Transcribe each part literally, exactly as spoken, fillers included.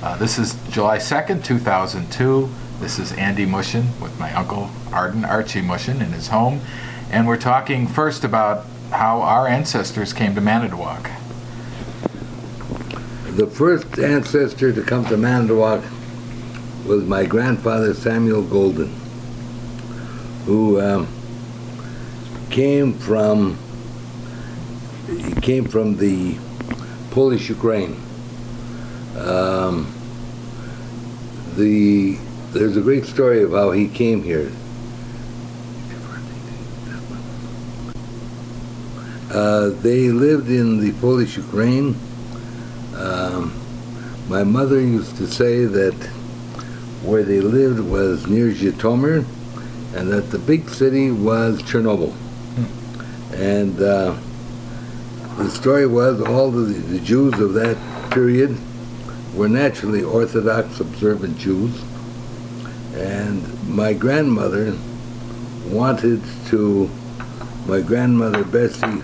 Uh, this is July second, two thousand two. This is Andy Mushin with my uncle Arden Archie Mushin in his home. And we're talking first about how our ancestors came to Manitowoc. The first ancestor to come to Manitowoc was my grandfather Samuel Golden, who um, came from he came from the Polish Ukraine. Um, the there's a great story of how he came here. Uh, they lived in the Polish Ukraine. Um, my mother used to say that where they lived was near Zhytomyr, and that the big city was Chernobyl. Hmm. And uh, the story was all the, the Jews of that period were naturally Orthodox observant Jews, and my grandmother wanted to, my grandmother Bessie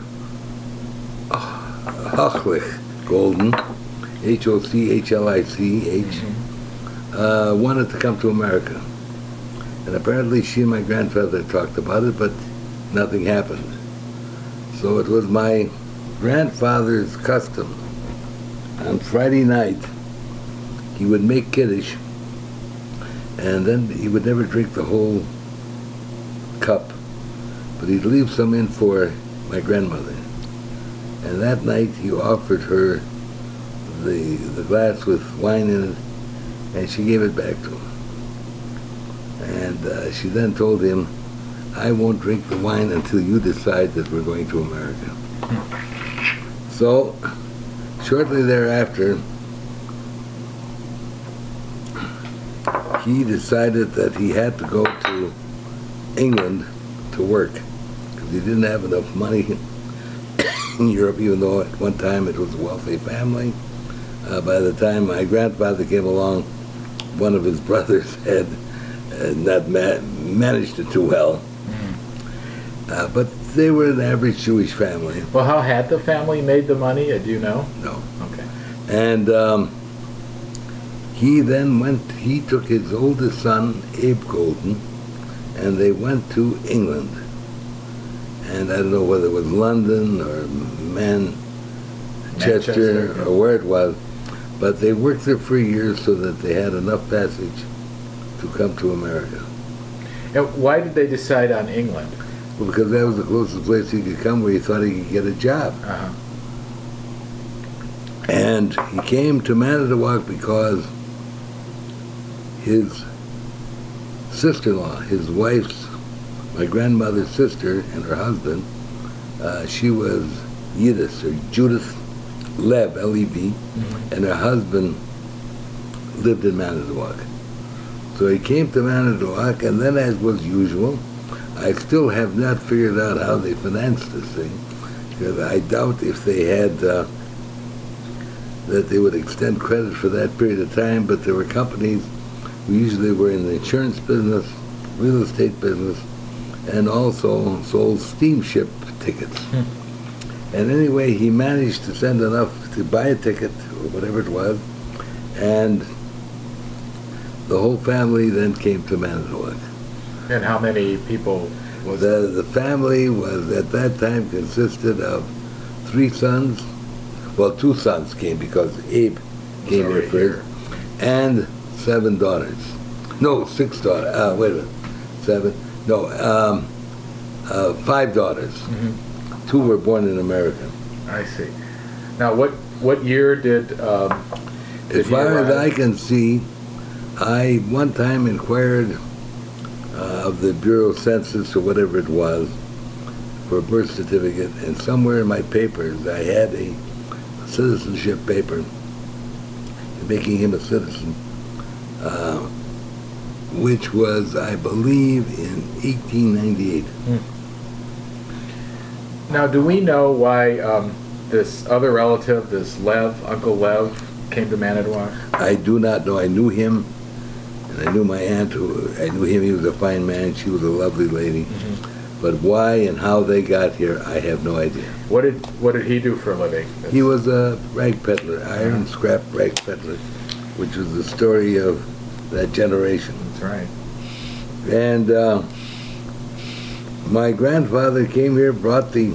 Hochlich Golden, H O C H L I C H, mm-hmm. uh, wanted to come to America. And apparently she and my grandfather talked about it, but nothing happened. So it was my grandfather's custom. On Friday night, he would make Kiddush, and then he would never drink the whole cup, but he'd leave some in for my grandmother. And that night he offered her the the glass with wine in it, and she gave it back to him. And uh, she then told him, "I won't drink the wine until you decide that we're going to America." Hmm. So, shortly thereafter, he decided that he had to go to England to work, because he didn't have enough money in Europe, even though at one time it was a wealthy family. Uh, by the time my grandfather came along, one of his brothers had uh, not ma- managed it too well. Mm-hmm. Uh, but they were an average Jewish family. Well, how had the family made the money? Uh, do you know? No. Okay. And um, he then went, he took his oldest son, Abe Golden, and they went to England. And I don't know whether it was London or Manchester, Manchester or where it was, but they worked there for years so that they had enough passage to come to America. And why did they decide on England? Well, because that was the closest place he could come where he thought he could get a job. Uh-huh. And he came to Manitowoc because his sister-in-law, his wife's, my grandmother's sister and her husband, uh, she was Yiddish, or Judith Lev, L E V, mm-hmm. and her husband lived in Manitowoc. So he came to Manitowoc, and then, as was usual, I still have not figured out how they financed this thing, because I doubt if they had, uh, that they would extend credit for that period of time, but there were companies who usually were in the insurance business, real estate business, and also sold steamship tickets. Hmm. And anyway, he managed to send enough to buy a ticket, or whatever it was, and the whole family then came to Manitowoc. And how many people was the The family was, at that time, consisted of three sons. Well, two sons came because Abe came here first, here. And seven daughters. No, six daughters. Uh, wait a minute. Seven. No, um, uh, five daughters. Mm-hmm. Two were born in America. I see. Now, what what year did? Um, did as far as I can see, I one time inquired uh, of the Bureau of Census or whatever it was for a birth certificate, and somewhere in my papers I had a citizenship paper making him a citizen. Uh, which was, I believe, in eighteen ninety-eight. Hmm. Now, do we know why um, this other relative, this Lev, Uncle Lev, came to Manitowoc? I do not know. I knew him, and I knew my aunt, who I knew him. He was a fine man. She was a lovely lady. Mm-hmm. But why and how they got here, I have no idea. What did what did he do for a living? He was a rag peddler, iron scrap rag peddler. which was the story of that generation. That's right. And uh, my grandfather came here, brought the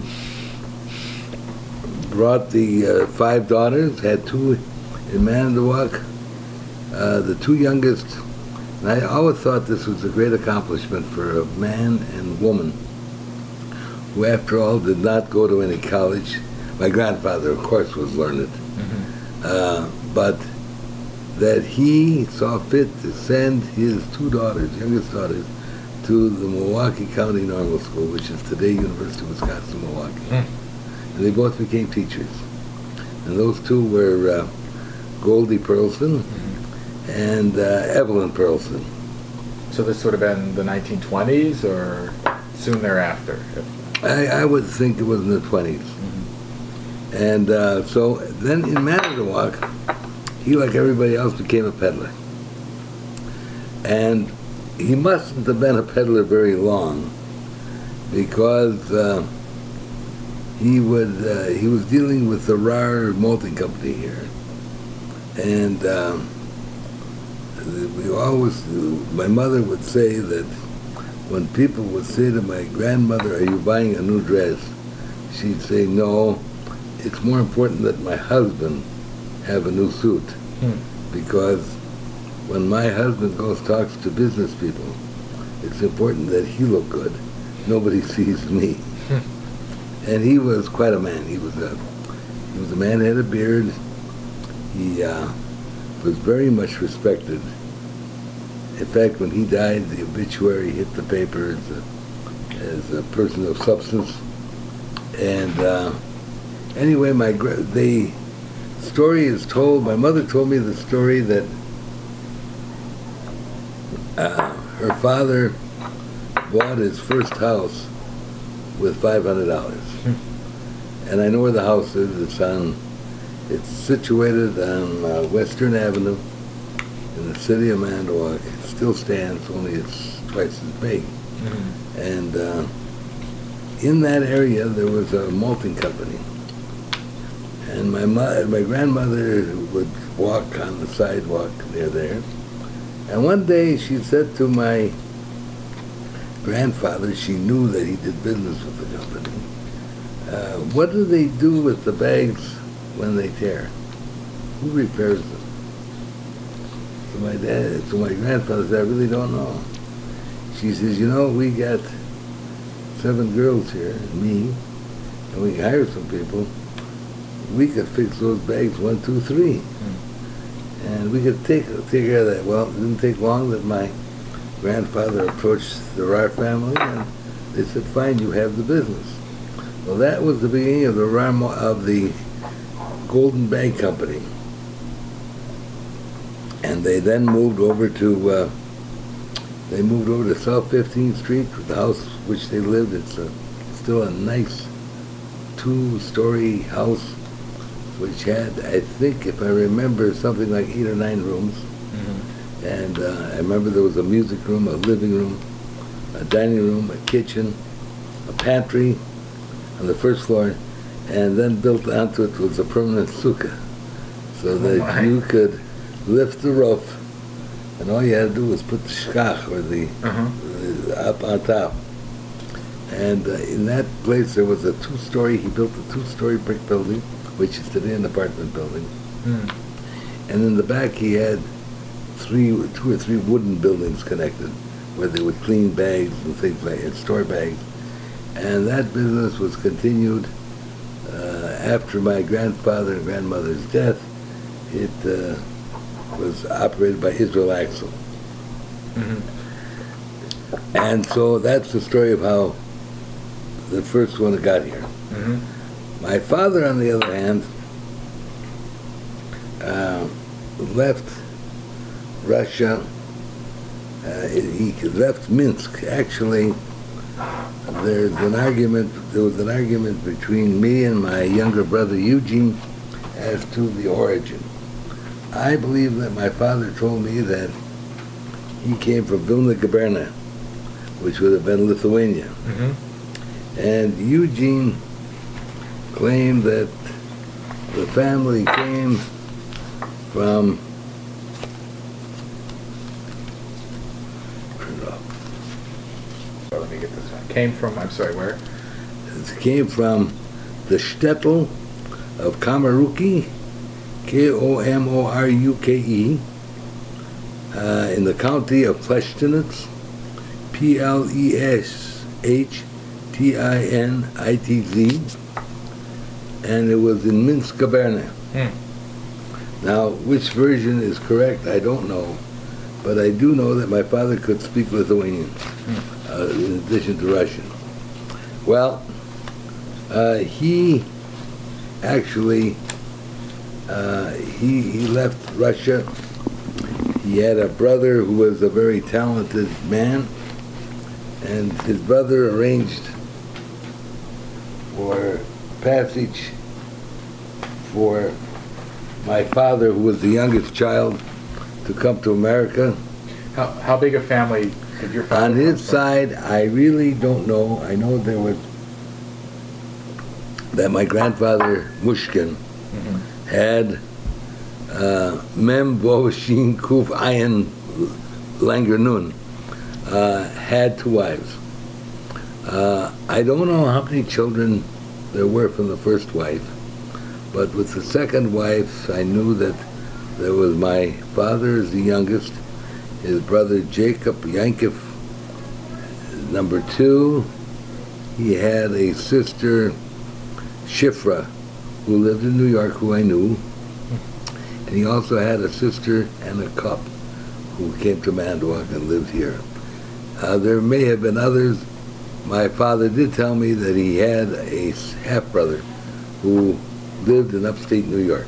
brought the uh, five daughters, had two in Manitowoc, uh, the two youngest. And I always thought this was a great accomplishment for a man and woman who, after all, did not go to any college. My grandfather, of course, was learned, mm-hmm. uh, but that he saw fit to send his two daughters, youngest daughters, to the Milwaukee County Normal School, which is today University of Wisconsin-Milwaukee. Mm. And they both became teachers. And those two were uh, Goldie Perlson mm-hmm. and uh, Evelyn Perlson. So this would have been the nineteen twenties or soon thereafter? I, I would think it was in the twenties. Mm-hmm. And uh, so then in Manitowoc, he, like everybody else, became a peddler. And he mustn't have been a peddler very long, because uh, he would uh, he was dealing with the Rar Malting Company here, and um, we always my mother would say that when people would say to my grandmother, "Are you buying a new dress?" she'd say, "No, it's more important that my husband have a new suit," hmm. because when my husband goes talks to business people, it's important that he look good. Nobody sees me. And he was quite a man. He was a he was a man who had a beard. He uh, was very much respected. In fact, when he died, the obituary hit the paper as a, as a person of substance. And uh, anyway, my the story is told. My mother told me the story that Uh, her father bought his first house with five hundred dollars. Hmm. And I know where the house is. It's on, it's situated on uh, Western Avenue in the city of Manitowoc. It still stands, only it's twice as big. Hmm. And uh, in that area, there was a malting company. And my mo- my grandmother would walk on the sidewalk near there. And one day she said to my grandfather, she knew that he did business with the company, uh, what do they do with the bags when they tear? Who repairs them? So my dad, so my grandfather said, I really don't know. She says, you know, we got seven girls here, and me, and we hired some people. We could fix those bags one, two, three. Mm. And we could take take care of that. Well, it didn't take long that my grandfather approached the Rar family, and they said, "Fine, you have the business." Well, that was the beginning of the Rar of the Golden Bag Company, and they then moved over to uh, they moved over to South fifteenth Street, the house which they lived. It's a, still a nice two-story house, which had, I think, if I remember, something like eight or nine rooms. Mm-hmm. And uh, I remember there was a music room, a living room, a dining room, a kitchen, a pantry on the first floor, and then built onto it was a permanent sukkah, so that oh you could lift the roof, and all you had to do was put the shkach, or the, uh-huh. the up on top. And uh, in that place there was a two-story, he built a two-story brick building, which is today an apartment building. Mm. And in the back he had three, two or three wooden buildings connected, where they would clean bags and things like that, and store bags. And that business was continued uh, after my grandfather and grandmother's death. It uh, was operated by Israel Axel. Mm-hmm. And so that's the story of how the first one got here. Mm-hmm. My father, on the other hand, uh, left Russia. Uh, he left Minsk. Actually, there's an argument. There was an argument between me and my younger brother Eugene as to the origin. I believe that my father told me that he came from Vilna Gaberna, which would have been Lithuania, mm-hmm. and Eugene claimed that the family came from get this one. Came from, I'm sorry, where? It came from the shtetl of Komoruke, K O M O R U K E, uh, in the county of Plestinitz, P L E S H T I N I T Z, and it was in Minsk, Gubernia. Hmm. Now, which version is correct, I don't know, but I do know that my father could speak Lithuanian, hmm. uh, in addition to Russian. Well, uh, he actually, uh, he, he left Russia. He had a brother who was a very talented man, and his brother arranged for passage for my father, who was the youngest child, to come to America. How, how big a family did your father On come his from? side, I really don't know. I know there was that my grandfather Mushkin mm-hmm. had uh, Mem Bo Shin Kuf Ayin Langer Nun, uh, had two wives. Uh, I don't know how many children there were from the first wife, but with the second wife, I knew that there was my father as the youngest, his brother Jacob Yankov, number two. He had a sister, Shifra, who lived in New York, who I knew, and he also had a sister and a cup who came to Manitowoc and lived here. Uh, there may have been others. My father did tell me that he had a half-brother who lived in upstate New York.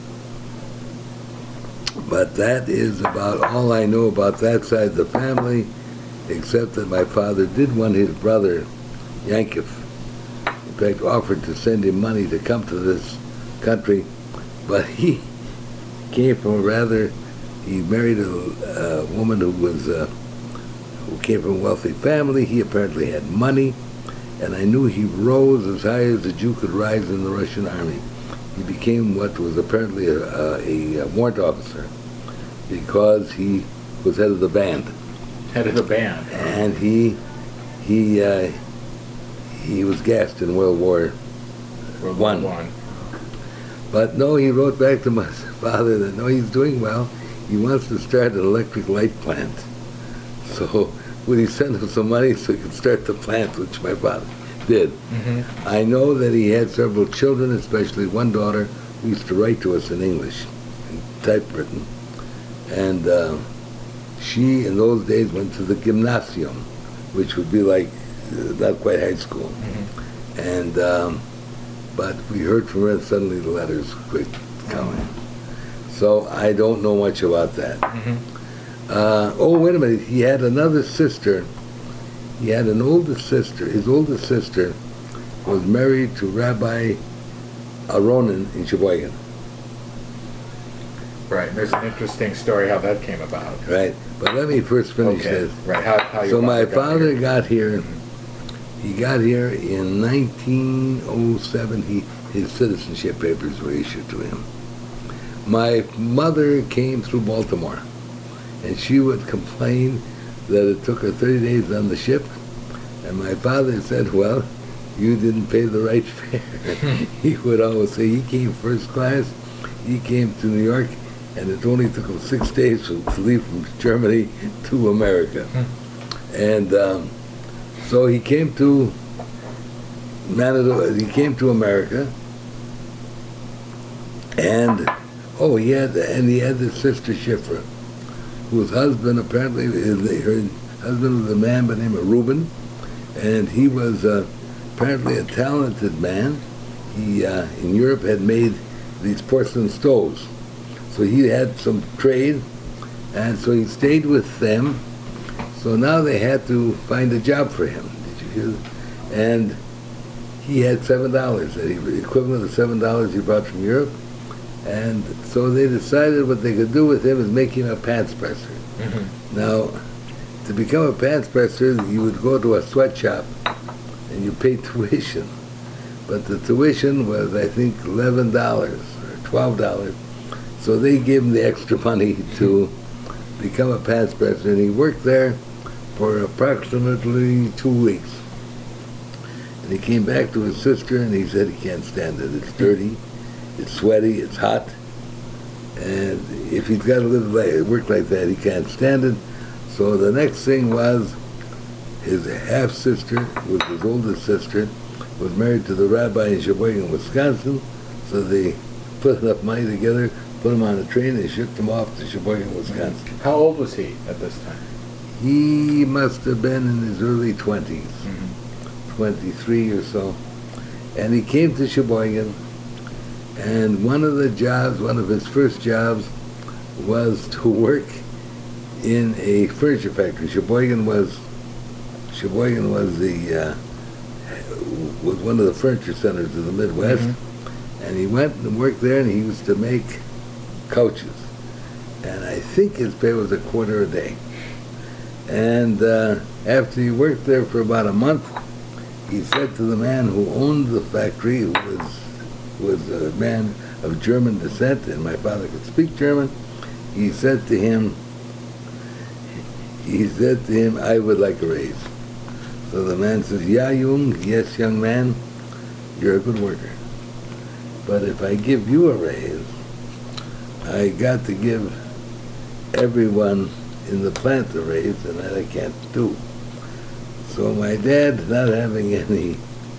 But that is about all I know about that side of the family, except that my father did want his brother, Yankov, in fact, offered to send him money to come to this country, but he came from a rather, he married a, a woman who was, uh, who came from a wealthy family. He apparently had money, and I knew he rose as high as a Jew could rise in the Russian army. He became what was apparently a, a, a warrant officer, because he was head of the band. Head of the band. And he he uh, he was gassed in World War World One. War One. But no, he wrote back to my father that no, he's doing well. He wants to start an electric light plant. So would he send him some money so he could start the plant, which my father did. Mm-hmm. I know that he had several children, especially one daughter who used to write to us in English, in typewritten. And uh, she, in those days, went to the gymnasium, which would be like uh, not quite high school. Mm-hmm. And um, but we heard from her, and suddenly the letters quit coming. So I don't know much about that. Mm-hmm. Uh, oh, wait a minute. He had another sister. He had an older sister. His older sister was married to Rabbi Aronin in Sheboygan. Right. And there's an interesting story how that came about. Right. But let me first finish okay. this. Right. How, how so my got father here. got here. He got here in nineteen oh seven. He, his citizenship papers were issued to him. My mother came through Baltimore, and she would complain that it took her thirty days on the ship, and my father said, well, you didn't pay the right fare. He would always say he came first class, he came to New York, and it only took him six days to leave from Germany to America. And um, so he came to Manitoba, he came to America, and oh, he had, and he had this sister Shifra, whose husband apparently, her husband was a man by the name of Reuben, and he was uh, apparently a talented man. He, uh, in Europe, had made these porcelain stoves. So he had some trade, and so he stayed with them. So now they had to find a job for him. Did you hear that? And he had seven dollars, the equivalent of seven dollars he brought from Europe. And so they decided what they could do with him is make him a pants presser. Mm-hmm. Now, to become a pants presser, you would go to a sweatshop and you pay tuition. But the tuition was, I think, eleven dollars or twelve dollars. So they gave him the extra money to become a pants presser, and he worked there for approximately two weeks. And he came back to his sister and he said he can't stand it. It's dirty, it's sweaty, it's hot. And if he's got to live like, work like that, he can't stand it. So the next thing was his half-sister, who was his oldest sister, was married to the rabbi in Sheboygan, Wisconsin. So they put enough money together, put him on a train, and shipped him off to Sheboygan, Wisconsin. How old was he at this time? He must have been in his early twenties, Mm-hmm. twenty-three or so. And he came to Sheboygan, and one of the jobs, one of his first jobs, was to work in a furniture factory. Sheboygan was Sheboygan was the uh, was one of the furniture centers of the Midwest, mm-hmm. and he went and worked there, and he used to make couches. And I think his pay was a quarter a day. And uh, after he worked there for about a month, he said to the man who owned the factory, who was was a man of German descent, and my father could speak German, he said to him, he said to him, I would like a raise. So the man says, Ja, Jung, yes, young man, you're a good worker. But if I give you a raise, I got to give everyone in the plant a raise, and that I can't do. So my dad, not having any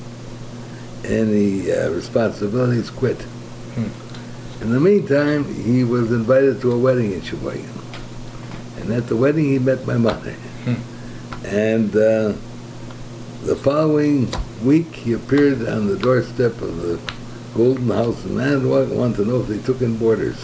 any uh, responsibilities, quit. Hmm. In the meantime, he was invited to a wedding in Sheboygan. And at the wedding, he met my mother. Hmm. And uh, the following week, he appeared on the doorstep of the Golden House in Manitowoc and wanted to know if they took in boarders.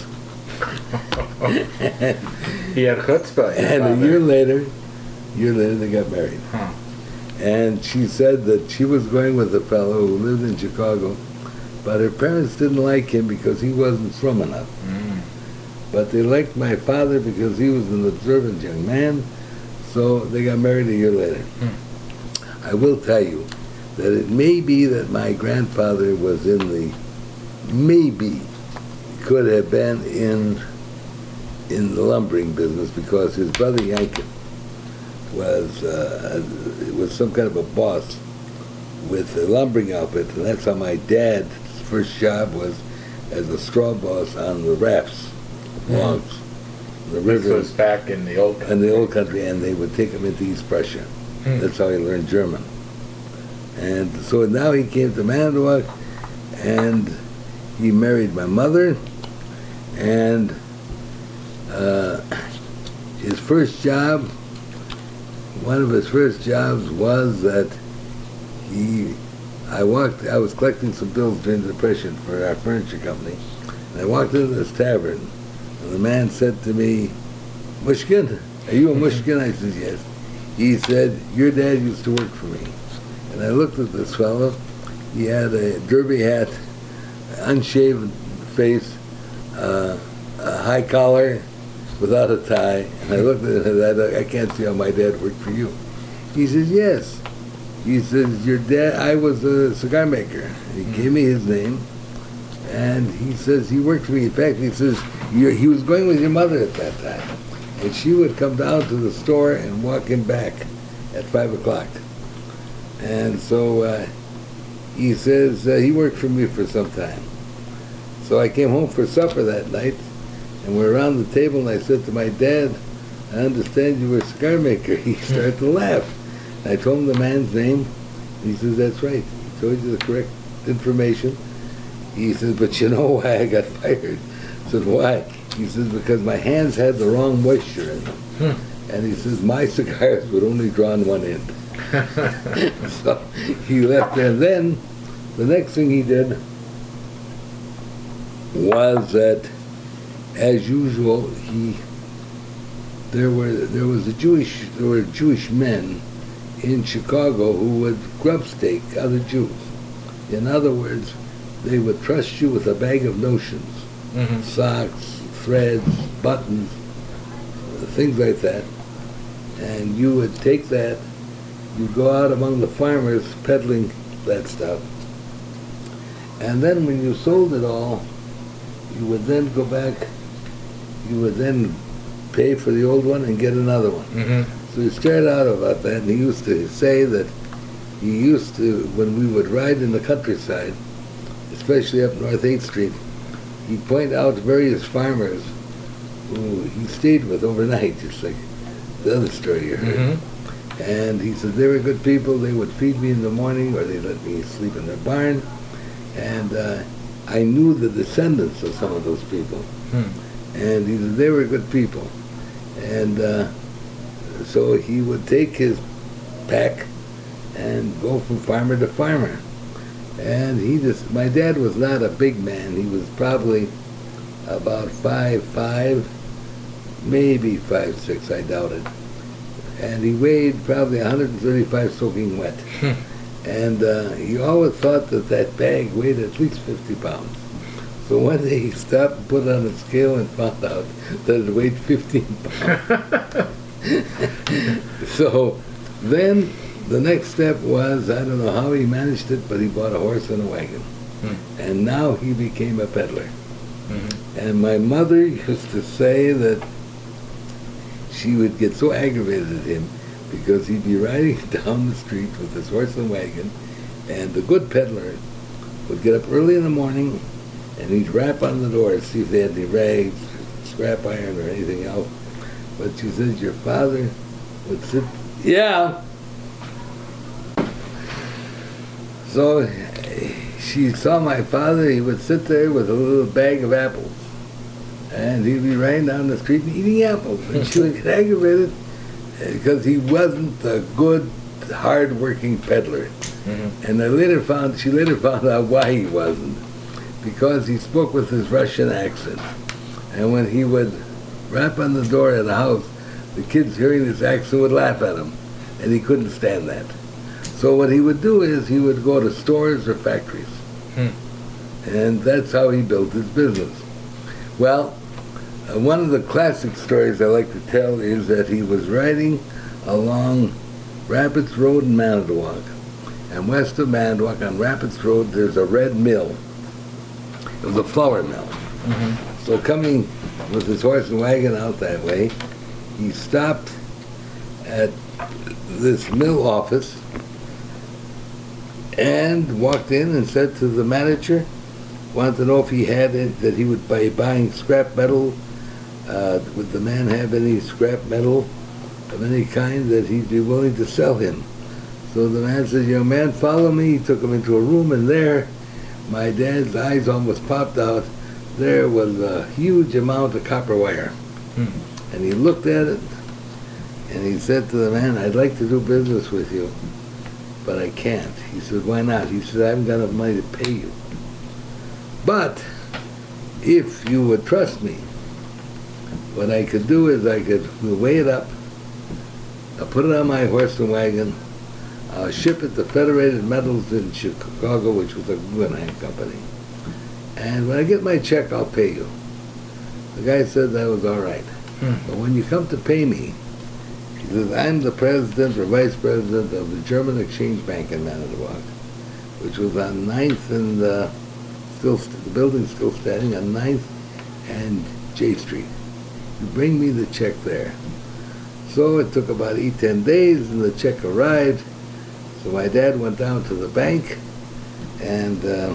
He had chutzpah. And father. a year later, a year later, they got married. Huh. And she said that she was going with a fellow who lived in Chicago, but her parents didn't like him because he wasn't from enough. Mm. But they liked my father because he was an observant young man, so they got married a year later. Mm. I will tell you that it may be that my grandfather was in the, maybe could have been in in the lumbering business, because his brother Yankin was uh, was some kind of a boss with a lumbering outfit, and that's how my dad's first job was as a straw boss on the rafts, logs, mm-hmm. the river. This was back in the old country. In the old country, and they would take him into East Prussia. Mm. That's how he learned German. And so now he came to Manitowoc, and he married my mother, and uh, his first job, one of his first jobs was that he, I walked, I was collecting some bills during the Depression for our furniture company, and I walked into this tavern, and the man said to me, Mushkin, are you a Mushkin? I said, yes. He said, your dad used to work for me. And I looked at this fellow. He had a derby hat, unshaven face, uh, a high collar, without a tie. And I looked at him and I, I can't see how my dad worked for you. He says, yes. He says, your dad, I was a cigar maker. He gave me his name. And he says, he worked for me. In fact, he says, You're, he was going with your mother at that time. And she would come down to the store and walk him back at five o'clock. And so uh, he says, uh, he worked for me for some time. So I came home for supper that night, and we're around the table, and I said to my dad, I understand you were a cigar maker. He started to laugh. I told him the man's name. He says, that's right. He told you the correct information. He says, but you know why I got fired? I said, why? He says, because my hands had the wrong moisture in them. Hmm. And he says, my cigars would only draw on one end. So he left there. And then the next thing he did was that, as usual, he there were there was a Jewish there were Jewish men in Chicago who would grub stake other Jews. In other words, they would trust you with a bag of notions, mm-hmm. socks, threads, buttons, things like that, and you would take that. You'd go out among the farmers peddling that stuff. And then when you sold it all, you would then go back, you would then pay for the old one and get another one. Mm-hmm. So he started out about that, and he used to say that he used to, when we would ride in the countryside, especially up North eighth Street, he'd point out various farmers who he stayed with overnight, just like the other story you heard. Mm-hmm. And he said they were good people. They would feed me in the morning, or they'd let me sleep in their barn. And uh, I knew the descendants of some of those people. Hmm. And he said they were good people. And uh, so he would take his pack and go from farmer to farmer. And he just, my dad was not a big man. He was probably about five five, maybe five six, I doubt it. And he weighed probably one hundred thirty-five soaking wet. And uh, he always thought that that bag weighed at least fifty pounds. So one day he stopped and put it on a scale and found out that it weighed fifteen pounds. So then the next step was, I don't know how he managed it, but he bought a horse and a wagon. Hmm. And now he became a peddler. Mm-hmm. And my mother used to say that she would get so aggravated at him because he'd be riding down the street with his horse and wagon, and the good peddler would get up early in the morning and he'd rap on the door to see if they had any rags, scrap iron, or anything else. But she says your father would sit, yeah. So she saw my father, he would sit there with a little bag of apples. And he'd be riding down the street and eating apples. And she would get aggravated because he wasn't a good, hard-working peddler. Mm-hmm. And I later found, she later found out why he wasn't. Because he spoke with his Russian accent. And when he would rap on the door at a house, the kids hearing his accent would laugh at him. And he couldn't stand that. So what he would do is he would go to stores or factories. Hmm. And that's how he built his business. Well, uh, one of the classic stories I like to tell is that he was riding along Rapids Road in Manitowoc. And west of Manitowoc on Rapids Road, there's a red mill. It was a flour mill. Mm-hmm. So coming with his horse and wagon out that way, he stopped at this mill office and walked in and said to the manager, wanted to know if he had it, that he would be buying scrap metal. Uh, would the man have any scrap metal of any kind that he'd be willing to sell him? So the man said, young man, follow me. He took him into a room, and there, my dad's eyes almost popped out. There was a huge amount of copper wire. Hmm. And he looked at it, and he said to the man, I'd like to do business with you, but I can't. He said, why not? He said, I haven't got enough money to pay you. But if you would trust me, what I could do is I could weigh it up, I'll put it on my horse and wagon, I'll ship it to Federated Metals in Chicago, which was a Guggenheim company. And when I get my check, I'll pay you. The guy said that was all right. Hmm. But when you come to pay me, he says, I'm the president or vice president of the German Exchange Bank in Manitowoc, which was on ninth and uh, still st- the building's still standing on ninth and J Street. You bring me the check there. So it took about eight, ten days, and the check arrived. So my dad went down to the bank, and uh,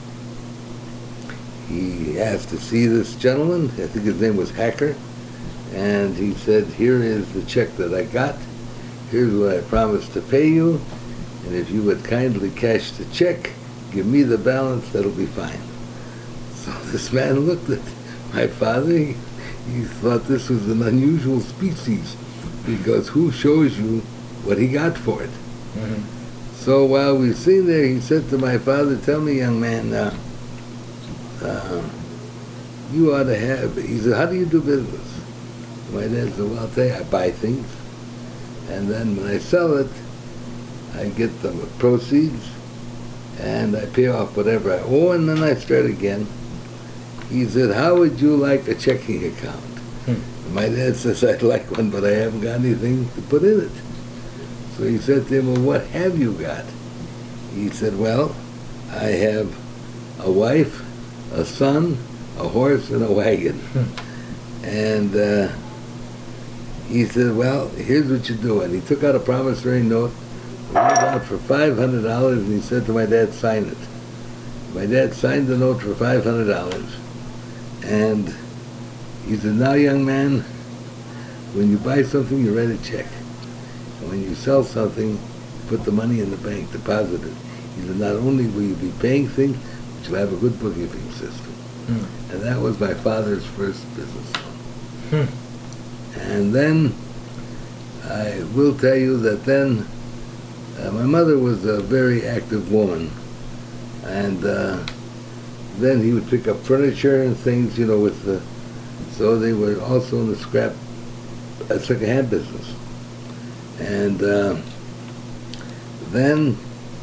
he asked to see this gentleman. I think his name was Hacker. And he said, here is the check that I got. Here's what I promised to pay you. And if you would kindly cash the check, give me the balance, that'll be fine. So this man looked at my father. He, he thought this was an unusual species, because who shows you what he got for it? Mm-hmm. So while we were sitting there, he said to my father, tell me, young man, uh, uh, you ought to have, he said, how do you do business? My dad said, well, I'll tell you, I buy things, and then when I sell it, I get the proceeds, and I pay off whatever I owe, and then I start again. He said, how would you like a checking account? Hmm. My dad says, I'd like one, but I haven't got anything to put in it. So he said to him, well, what have you got? He said, well, I have a wife, a son, a horse, and a wagon. Hmm. And uh, he said, well, here's what you do. And he took out a promissory note, wrote it out for five hundred dollars, and he said to my dad, sign it. My dad signed the note for five hundred dollars. And he said, now, young man, when you buy something, you write a check. And when you sell something, put the money in the bank, deposit it. He said, not only will you be paying things, but you'll have a good bookkeeping system. Hmm. And that was my father's first business. Hmm. And then, I will tell you that then, uh, my mother was a very active woman. And uh, then he would pick up furniture and things, you know, with the, so they were also in the scrap, uh, second-hand business. And uh, then,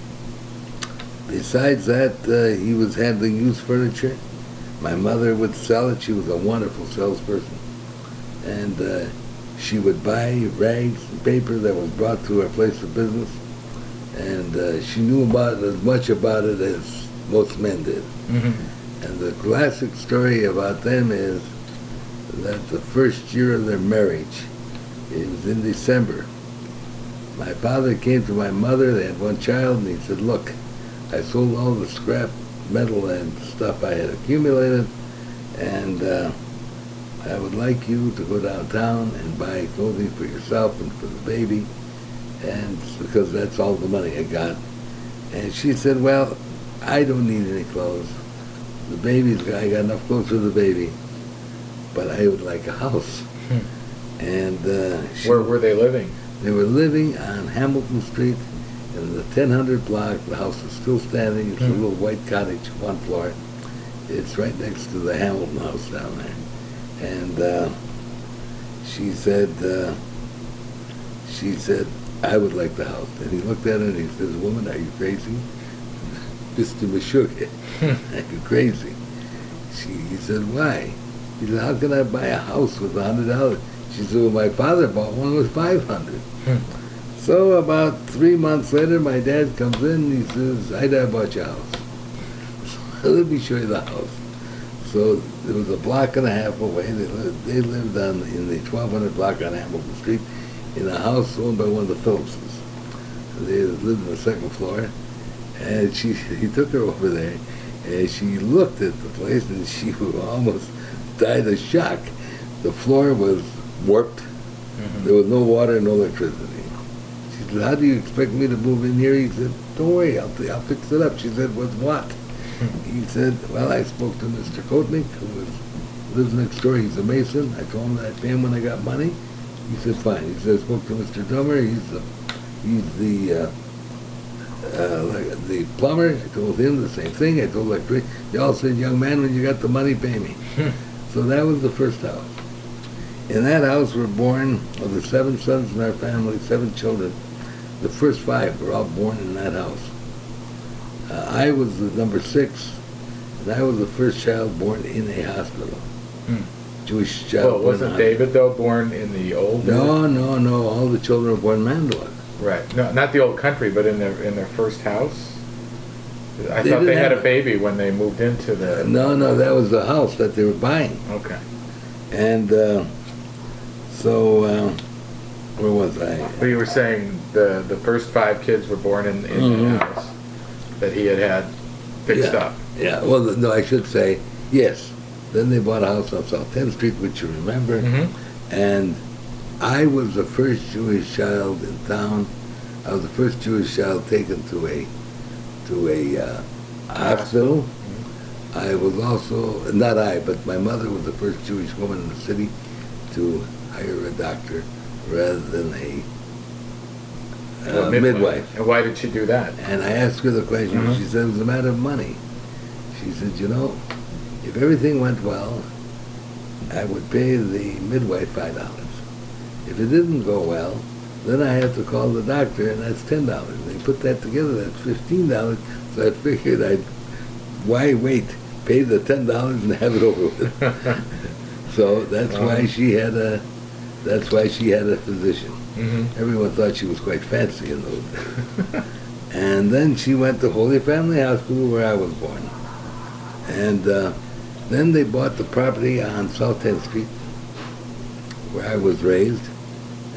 besides that, uh, he was handling used furniture. My mother would sell it. She was a wonderful salesperson. And uh, she would buy rags and paper that was brought to her place of business. And uh, she knew about as much about it as most men did. Mm-hmm. And the classic story about them is that the first year of their marriage, it was in December, my father came to my mother, they had one child, and he said, look, I sold all the scrap metal and stuff I had accumulated, and uh, I would like you to go downtown and buy clothing for yourself and for the baby, and because that's all the money I got. And she said, well, I don't need any clothes. The baby's got, I got enough clothes for the baby, but I would like a house. Hmm. And uh, she, where were they living? They were living on Hamilton Street in the ten hundred block. The house is still standing. It's hmm. a little white cottage, one floor. It's right next to the Hamilton house down there. And uh, she said, uh, she said, I would like the house. And he looked at her and he says, woman, are you crazy? Mister Meshuggah, are you crazy? She, he said, why? He said, how can I buy a house with a hundred dollars? She said, well, my father bought one with five hundred. Hmm. So about three months later, my dad comes in and he says, I bought your house. So let me show you the house. So there was a block and a half away. They lived, they lived on in the twelve hundred block on Hamilton Street in a house owned by one of the Phillipses. They lived on the second floor. And she, he took her over there, and she looked at the place, and she almost died of shock. The floor was warped. Mm-hmm. There was no water, no electricity. She said, how do you expect me to move in here? He said, don't worry, I'll, I'll fix it up. She said, with what? Mm-hmm. He said, well, I spoke to Mister Kotnik, who was, lives next door. He's a mason. I told him that I'd pay him when I got money. He said, fine. He said, I spoke to Mister Dummer. He's the, he's the, uh, Uh, like the plumber, I told him the same thing. I told the electrician. They all said, young man, when you got the money, pay me. So that was the first house. In that house were born, of the seven sons in our family, seven children. The first five were all born in that house. Uh, I was the number six, and I was the first child born in a hospital. Hmm. Jewish child. Well, wasn't David, though, born in the old? No, no, no. All the children were born in Mandalay. Right. No, not the old country, but in their in their first house. I they thought they had a baby when they moved into the. Uh, no, no, that was the house that they were buying. Okay. And uh, so, uh, where was I? Well, you were saying the the first five kids were born in, in mm-hmm. the house that he had had fixed yeah. up. Yeah. Well, no, I should say yes. Then they bought a house on South tenth Street, which you remember, mm-hmm. and I was the first Jewish child in town. I was the first Jewish child taken to a to a uh, hospital. Mm-hmm. I was also, not I, but my mother was the first Jewish woman in the city to hire a doctor rather than a uh, midwife. midwife. And why did she do that? And I asked her the question. Mm-hmm. She said it was a matter of money. She said, you know, if everything went well, I would pay the midwife five dollars. If it didn't go well, then I had to call the doctor, and that's ten dollars. They put that together, that's fifteen dollars. So I figured I'd, why wait? Pay the ten dollars and have it over with. So that's um, why she had a, that's why she had a physician. Mm-hmm. Everyone thought she was quite fancy in those days. And then she went to Holy Family Hospital, where I was born. And uh, then they bought the property on South tenth Street, where I was raised.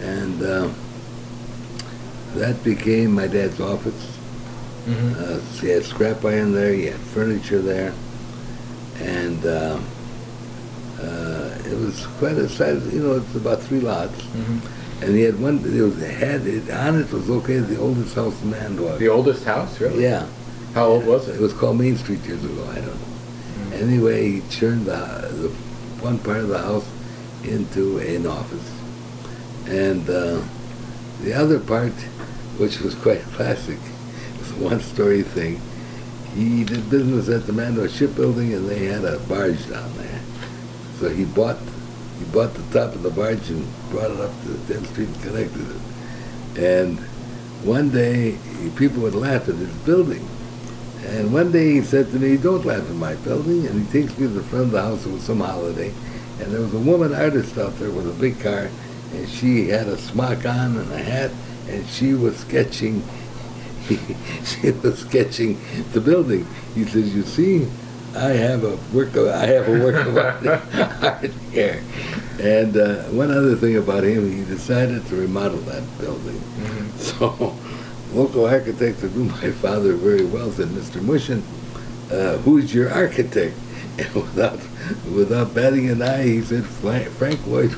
And uh, that became my dad's office. Mm-hmm. Uh, he had scrap iron there, he had furniture there, and uh, uh, it was quite a size, you know, it's about three lots. Mm-hmm. And he had one, it was, had, it, on it was located the oldest house in Manitowoc. The oldest house, really? Yeah. How old was it? It was called Main Street years ago, I don't know. Mm-hmm. Anyway, he turned the, the one part of the house into an office. And uh, the other part, which was quite classic, was a one-story thing. He did business at the Manitowoc Shipbuilding, and they had a barge down there. So he bought he bought the top of the barge and brought it up to tenth Street and connected it. And one day, people would laugh at his building. And one day he said to me, "Don't laugh at my building." And he takes me to the front of the house. It was some holiday. And there was a woman artist out there with a big car. And she had a smock on and a hat. And she was sketching, she was sketching the building. He says, "You see, I have a work of, I have a work of art, art here." And uh, one other thing about him, he decided to remodel that building. Mm-hmm. So, local architect who knew my father very well said, "Mister Mushin, uh, who's your architect?" And without without batting an eye, he said, "Frank Lloyd."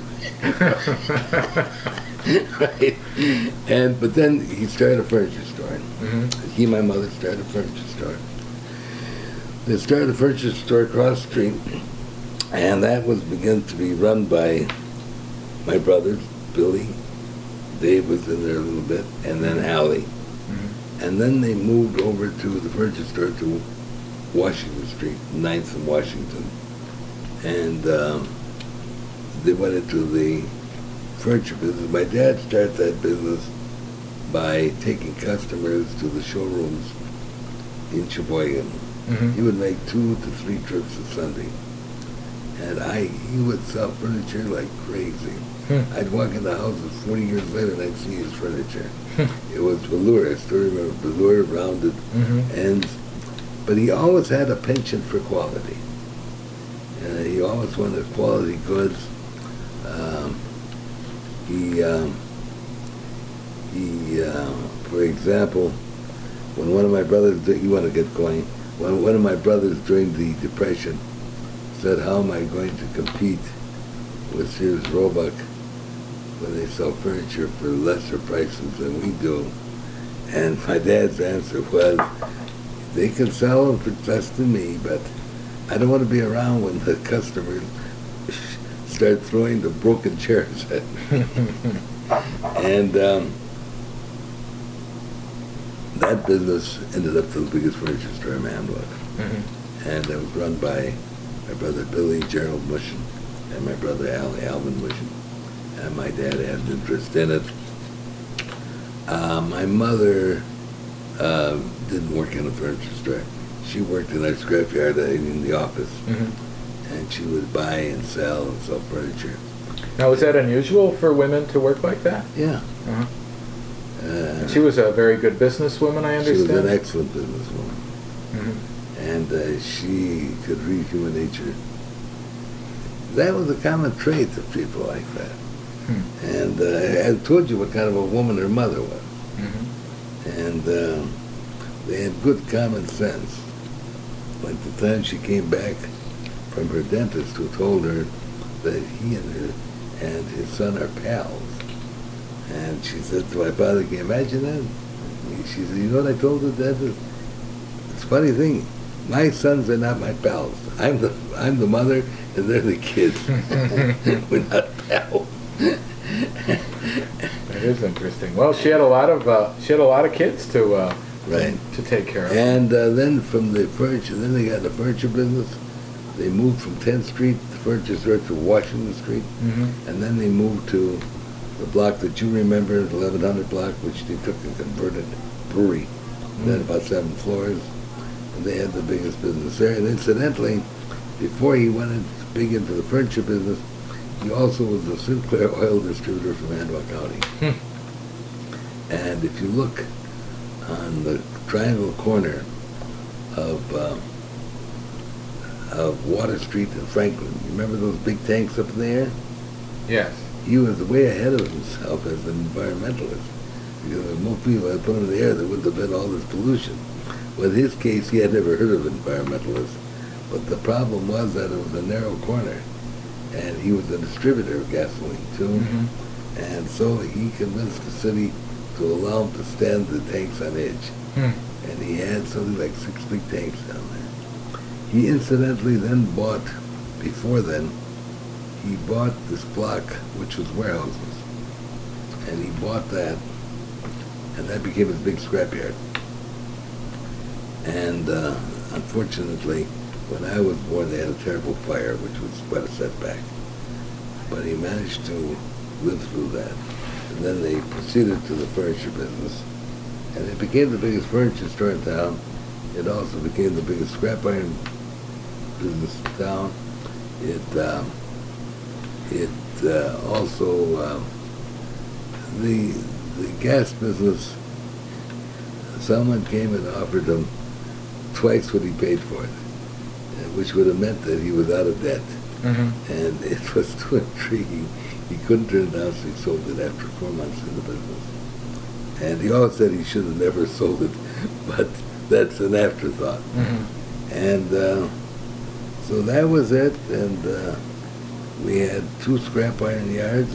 Right. And but then he started a furniture store. Mm-hmm. He and my mother started a furniture store. They started a furniture store across the street, and that was begun to be run by my brothers, Billy, Dave was in there a little bit, and then Allie. Mm-hmm. And then they moved over to the furniture store to Washington Street, ninth and Washington. And um, they went into the furniture business. My dad started that business by taking customers to the showrooms in Sheboygan. Mm-hmm. He would make two to three trips a Sunday. And I, he would sell furniture like crazy. Hmm. I'd walk in the house forty years later and I'd see his furniture. Hmm. It was velour. I still remember velour, rounded mm-hmm. ends. But he always had a penchant for quality. Uh, he always wanted quality goods. Um, he, um, he, uh, for example, when one of my brothers, you want to get going, when one of my brothers during the Depression said, "How am I going to compete with Sears Roebuck when they sell furniture for lesser prices than we do?" And my dad's answer was, "They can sell them for less than me, but I don't want to be around when the customers start throwing the broken chairs at me." And um, that business ended up the biggest furniture store in Manitowoc. Mm-hmm. And it was run by my brother Billy, Gerald Mushin, and my brother Al, Alvin Mushin. And my dad had an interest in it. Uh, my mother uh, didn't work in a furniture store. She worked in our scrapyard in the office. Mm-hmm. And she would buy and sell and sell furniture. Now, was that unusual for women to work like that? Yeah. Uh-huh. Uh, she was a very good businesswoman, I understand? She was an excellent businesswoman. Mm-hmm. And uh, she could read human nature. That was a common trait of people like that. Hmm. And uh, I told you what kind of a woman her mother was. Mm-hmm. And uh, they had good common sense. Like the time she came back from her dentist who told her that he and her and his son are pals. And she said to my father, "Can you imagine that?" She said, "You know what I told the dentist? It's a funny thing. My sons are not my pals. I'm the I'm the mother and they're the kids. We're not pals." That is interesting. Well, she had a lot of uh, she had a lot of kids to uh, right to take care of. And uh, then from the furniture, then they got the furniture business. They moved from tenth Street, the furniture store, to Washington Street, mm-hmm. and then they moved to the block that you remember, the eleven hundred block, which they took and converted brewery. Mm-hmm. They had about seven floors, and they had the biggest business there. And incidentally, before he went in, big into the furniture business, he also was the Sinclair oil distributor for Manitowoc County. Hmm. And if you look on the triangle corner of uh, of Water Street and Franklin, you remember those big tanks up in the air? Yes. he was way ahead of himself as an environmentalist. Because if most people had put him in the air, there wouldn't have been all this pollution. Well, in his case, he had never heard of environmentalists. But the problem was that it was a narrow corner. And he was a distributor of gasoline, too. Mm-hmm. And so he convinced the city to allow him to stand the tanks on edge. Hmm. And he had something like six big tanks down there. He incidentally then bought, before then, he bought this block, which was warehouses. And he bought that, and that became his big scrapyard. And uh, unfortunately, when I was born, they had a terrible fire, which was quite a setback. But he managed to live through that. And then they proceeded to the furniture business. And it became the biggest furniture store in town. It also became the biggest scrap iron business in town. It um, it uh, also, um, the the gas business, someone came and offered him twice what he paid for it, which would have meant that he was out of debt. Mm-hmm. And it was too intriguing. He couldn't turn it down, so he sold it after four months in the business. And he always said he should have never sold it, but that's an afterthought. Mm-hmm. And uh, so that was it, and uh, we had two scrap iron yards,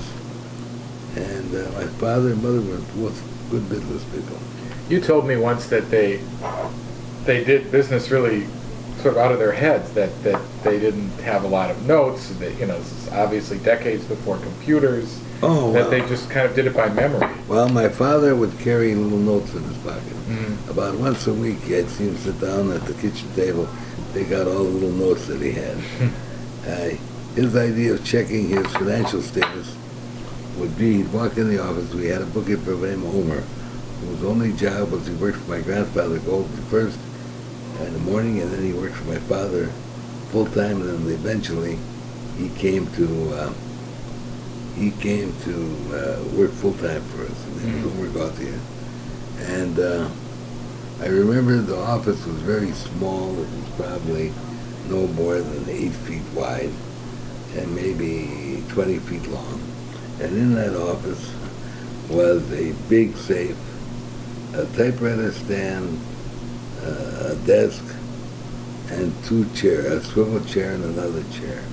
and uh, my father and mother were both good business people. You told me once that they they did business really sort of out of their heads, that, that they didn't have a lot of notes, that, you know, this is obviously decades before computers, oh, that well. They just kind of did it by memory. Well, my father would carry little notes in his pocket. Mm-hmm. About once a week, I'd see him sit down at the kitchen table, take out all the little notes that he had. uh, his idea of checking his financial status would be, he'd walk in the office, we had a bookkeeper named Homer, whose only job was he worked for my grandfather Goldman first in the morning, and then he worked for my father full-time, and then eventually he came to uh, he came to uh, work full-time for us, and he was Homer Gauthier. And uh, I remember the office was very small. It was probably no more than eight feet wide and maybe twenty feet long. And in that office was a big safe, a typewriter stand, uh, a desk, and two chairs, a swivel chair and another chair.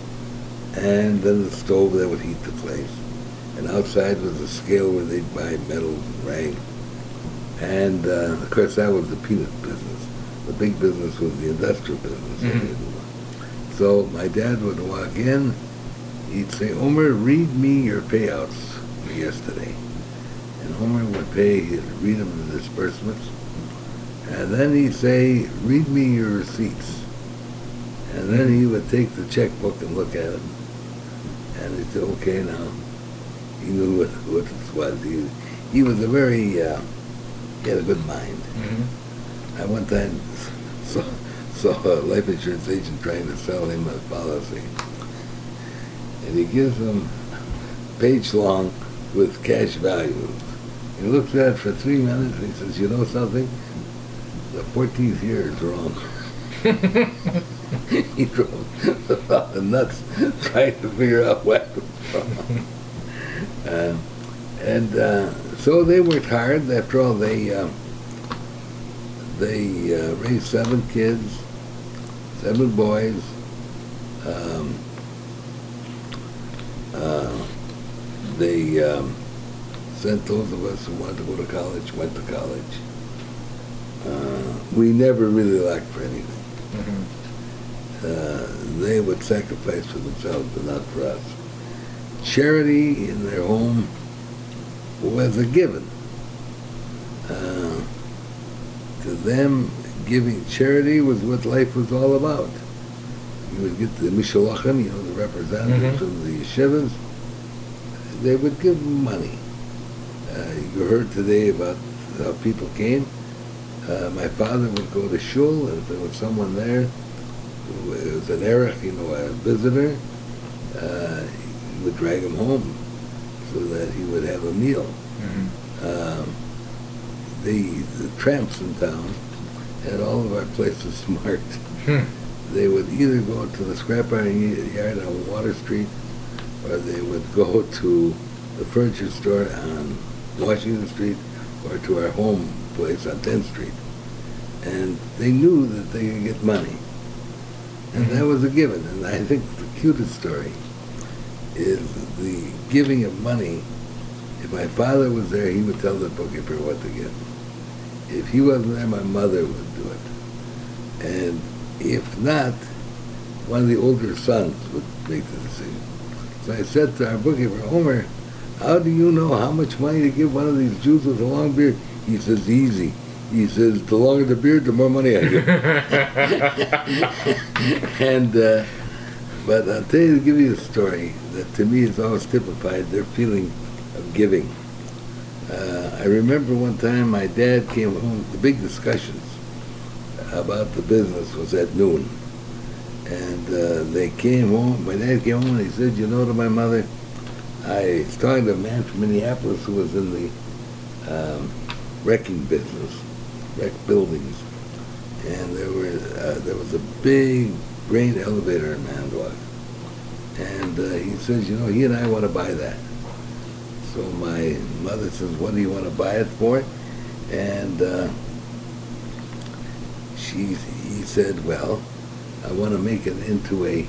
And then the stove that would heat the place. And outside was a scale where they'd buy metal and rag. And uh, of course that was the peanut business. The big business was the industrial business. Mm-hmm. So my dad would walk in, he'd say, Homer, read me your payouts for yesterday. And Homer would pay, he'd read them the disbursements. And then he'd say, read me your receipts. And then he would take the checkbook and look at it. And he'd say, okay, now. He knew what, what it was. He, he was a very, uh, he had a good mind. Mm-hmm. I one time saw, saw a life insurance agent trying to sell him a policy. And he gives him a page long with cash value. He looks at it for three minutes and he says, you know something? The fourteenth year is wrong. He drove about the nuts trying to figure out what was wrong. Uh, and uh, so they worked hard. After all, they uh, they uh, raised seven kids, seven boys. Um, uh, they um, sent those of us who wanted to go to college, went to college. Uh, we never really lacked for anything. Mm-hmm. Uh, they would sacrifice for themselves, but not for us. Charity in their home was a given. Uh, to them, giving charity was what life was all about. You would get the Mishloachim, you know, the representatives mm-hmm. of the yeshivas. They would give them money. Uh, you heard today about how people came. Uh, my father would go to shul, and if there was someone there, who was an erech, you know, a visitor, uh, he would drag him home so that he would have a meal. Mm-hmm. Um, the, the tramps in town had all of our places marked. Hmm. They would either go to the scrap iron yard on Water Street or they would go to the furniture store on Washington Street or to our home place on tenth Street. And they knew that they could get money. And that was a given. And I think the cutest story is the giving of money. If my father was there, he would tell the bookkeeper what to give. If he wasn't there, my mother would do it. And if not, one of the older sons would make the decision. So I said to our bookkeeper, Homer, how do you know how much money to give one of these Jews with a long beard? He says, easy. He says, the longer the beard, the more money I give. and, uh, but I'll tell you, to give you a story that to me has always typified their feeling of giving. Uh, I remember one time my dad came home, the big discussions about the business was at noon. And uh, they came home, my dad came home and he said, you know, to my mother, I was talking to a man from Minneapolis who was in the um, wrecking business, wreck buildings. And there were uh, there was a big grain elevator in Manitowoc. And uh, he says, you know, he and I want to buy that. So my mother says, what do you want to buy it for? And uh, she, he said, well, I want to make it into a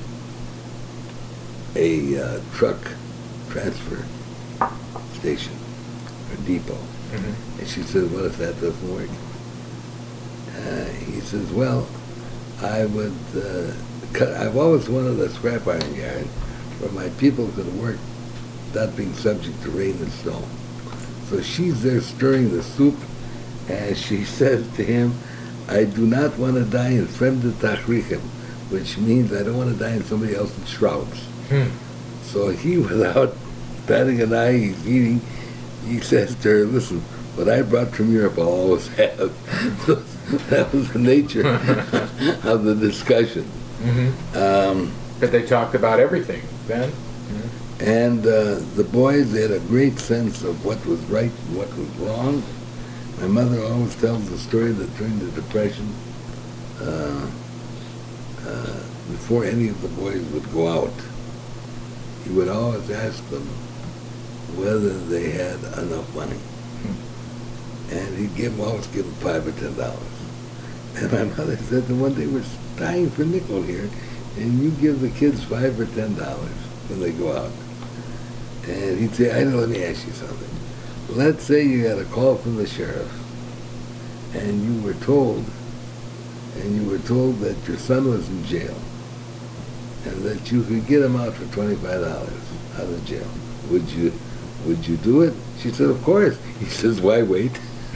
a uh, truck transfer station or depot. Mm-hmm. And she said, what if that doesn't work? Uh, he says, well, I would, uh, cut, I've always wanted a scrap iron yard where my people could work not being subject to rain and snow. So she's there stirring the soup, and she says to him, I do not want to die in fremde tachrichem, which means I don't want to die in somebody else's shrouds. Hmm. So he, without batting an eye, he's eating, he says to her, listen, what I brought from Europe I'll always have. So that was the nature of the discussion. Mm-hmm. Um, but they talked about everything then. Mm-hmm. And uh, the boys, they had a great sense of what was right and what was wrong. My mother always tells the story that during the Depression, uh, uh, before any of the boys would go out, he would always ask them whether they had enough money. Hmm. And he'd give them, always give them five or ten dollars. And my mother said to one day, we're dying for nickel here, and you give the kids five or ten dollars when they go out. And he'd say, I know, let me ask you something. Let's say you got a call from the sheriff, and you were told, and you were told that your son was in jail, and that you could get him out for twenty-five dollars out of jail. Would you, would you do it? She said, of course. He says, why wait?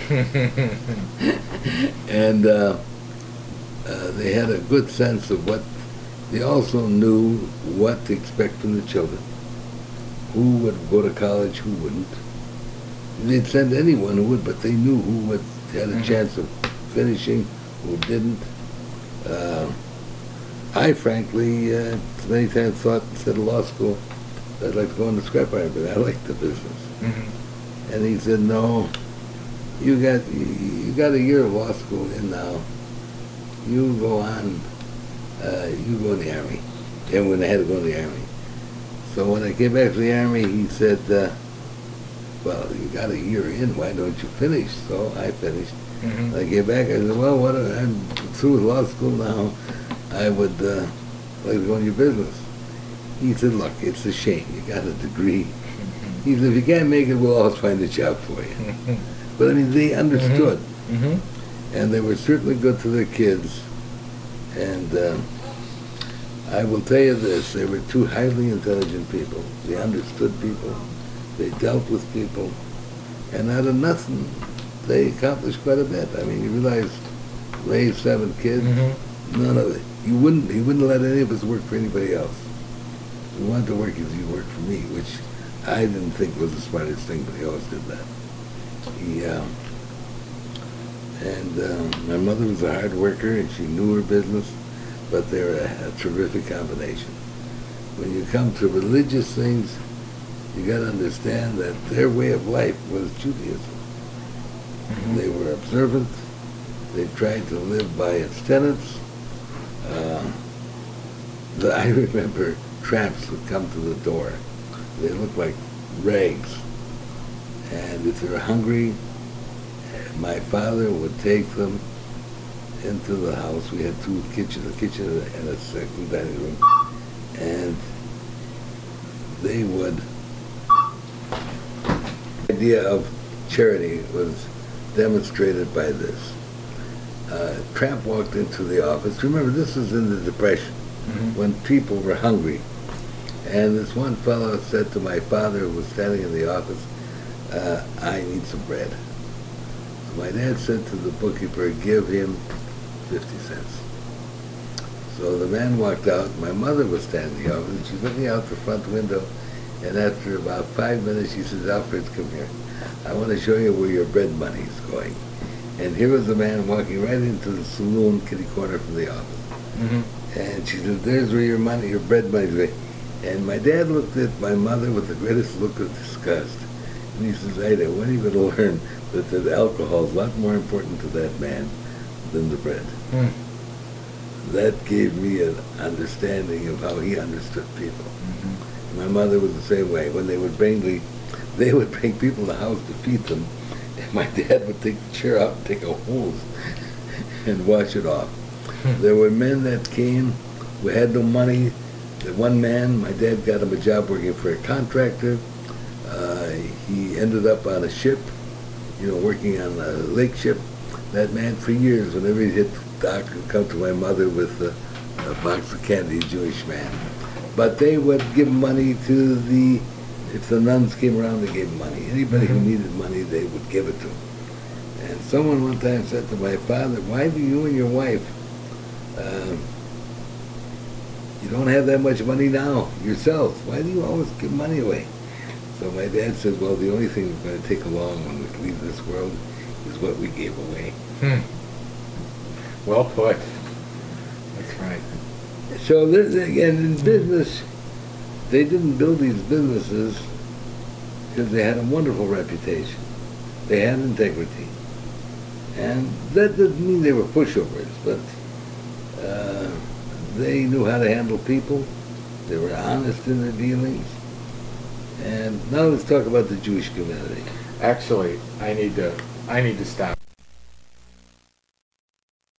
And uh, uh, they had a good sense of what, they also knew what to expect from the children. Who would go to college, who wouldn't. They'd send anyone who would, but they knew who would, had a mm-hmm. chance of finishing, who didn't. Uh, I frankly, uh, many times thought, instead of law school, I'd like to go into scrap iron, but I liked the business. Mm-hmm. And he said, no, you got you got a year of law school in now. You go on, uh, you go in the Army. And when I had to go in the Army. So when I came back to the Army, he said, uh, well, you got a year in, why don't you finish? So I finished. Mm-hmm. I came back, I said, well, what? I'm through with law school now. I would uh, like to go in your business. He said, look, it's a shame. You got a degree. Mm-hmm. He said, if you can't make it, we'll always find a job for you. Mm-hmm. But I mean, they understood. Mm-hmm. And they were certainly good to their kids. And uh, I will tell you this, they were two highly intelligent people. They understood people. They dealt with people. And out of nothing, they accomplished quite a bit. I mean, you realize, raised seven kids, mm-hmm. none of it. You wouldn't, he wouldn't let any of us work for anybody else. We wanted to work as he worked for me, which I didn't think was the smartest thing, but he always did that. He, uh, and uh, my mother was a hard worker, and she knew her business, but they were a, a terrific combination. When you come to religious things, you got to understand that their way of life was Judaism. Mm-hmm. They were observant. They tried to live by its tenets. Uh, the, I remember tramps would come to the door They looked like rags. And if they were hungry, my father would take them into the house. We had two kitchens, a kitchen and a second dining room. And they would, the idea of charity was demonstrated by this. Uh, Tramp walked into the office. Remember, this was in the Depression, mm-hmm. when people were hungry. And this one fellow said to my father, who was standing in the office, uh, I need some bread. So my dad said to the bookkeeper, give him fifty cents. So the man walked out. My mother was standing in the office, and she's looking out the front window. And after about five minutes, she says, Alfred, come here. I want to show you where your bread money is going. And here was the man walking right into the saloon kitty corner from the office. Mm-hmm. And she said, there's where your money, your bread money is going. And my dad looked at my mother with the greatest look of disgust. And he says, Ida, when are you going to learn that the alcohol is a lot more important to that man than the bread? Mm. That gave me an understanding of how he understood people. Mm-hmm. My mother was the same way. When they would bring the, they would bring people to the house to feed them, and my dad would take the chair out and take a hose and wash it off. Hmm. There were men that came who had no money. The one man, my dad got him a job working for a contractor. Uh, he ended up on a ship, you know, working on a lake ship. That man, for years, whenever he hit the dock, would come to my mother with a, a box of candy, a Jewish man. But they would give money to the, if the nuns came around, they gave money. Anybody who needed money, they would give it to them. And someone one time said to my father, why do you and your wife, uh, you don't have that much money now yourselves. Why do you always give money away? So my dad said, well, the only thing we're going to take along when we leave this world is what we gave away. Hmm. Well put. That's right. So again, in business, they didn't build these businesses because they had a wonderful reputation. They had integrity. And that doesn't mean they were pushovers, but uh, they knew how to handle people. They were honest in their dealings. And now let's talk about the Jewish community. Actually, I need to I need to stop.